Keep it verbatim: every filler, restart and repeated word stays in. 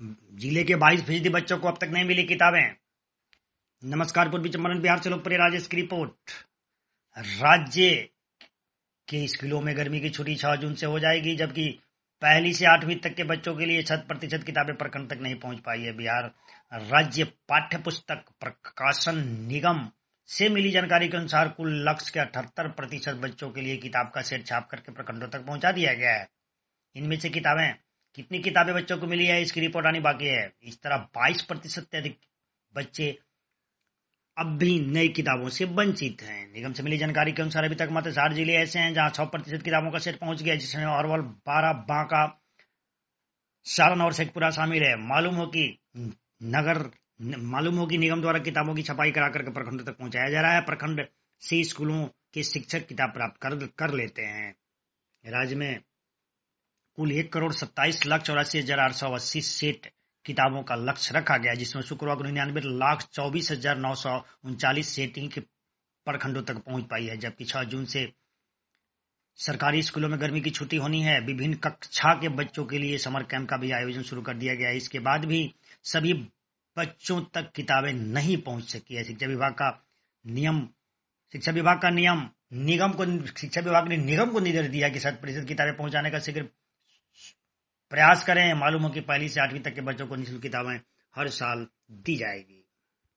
जिले के बाईस फीसदी बच्चों को अब तक नहीं मिली किताबें। नमस्कार, पूर्वी चंपारण बिहार से लोकप्रिय राजेश की रिपोर्ट। राज्य के स्कूलों में गर्मी की छुट्टी छह जून से हो जाएगी, जबकि पहली से आठवीं तक के बच्चों के लिए शत प्रतिशत किताबें प्रखंड तक नहीं पहुंच पाई है। बिहार राज्य पाठ्य पुस्तक प्रकाशन निगम से मिली जानकारी के अनुसार कुल लक्ष्य के अठहत्तर प्रतिशत बच्चों के लिए किताब का सेट छाप करके प्रखंडों तक पहुंचा दिया गया है। इनमें से किताबें कितनी किताबें बच्चों को मिली है, इसकी रिपोर्ट आनी बाकी है। इस तरह बाईस प्रतिशत से अधिक बच्चे अब भी नई किताबों से वंचित हैं। निगम से मिली जानकारी के अनुसार अभी तक मात्र साठ जिले ऐसे हैं जहां सौ प्रतिशत किताबों का सेट पहुंच गया, जिसमें अरवल, बारह, बांका, सारण और शेखपुरा शामिल है। मालूम हो कि नगर मालूम हो कि निगम द्वारा किताबों की छपाई करा करके प्रखंडों तक पहुंचाया जा रहा है। प्रखंड से स्कूलों के शिक्षक किताब प्राप्त कर, कर लेते हैं। राज्य में कुल एक करोड़ सत्ताईस लाख चौरासी हजार आठ सौ अस्सी सेट किताबों का लक्ष्य रखा गया, जिसमें शुक्रवार को निन्यानवे लाख चौबीस हजार नौ सौ उनचालीस सेटिंग के प्रखंडों तक पहुंच पाई है। जबकि छह जून से सरकारी स्कूलों में गर्मी की छुट्टी होनी है। विभिन्न कक्षा के बच्चों के लिए समर कैंप का भी आयोजन शुरू कर दिया गया है। इसके बाद भी सभी बच्चों तक किताबें नहीं पहुंच सकी है। शिक्षा विभाग का नियम शिक्षा विभाग का नियम निगम को शिक्षा विभाग ने निगम को निर्देश दिया कि शत प्रतिशत किताबें पहुंचाने का शीघ्र प्रयास करें। मालूम हो कि पहली से आठवीं तक के बच्चों को निःशुल्क किताबें हर साल दी जाएगी।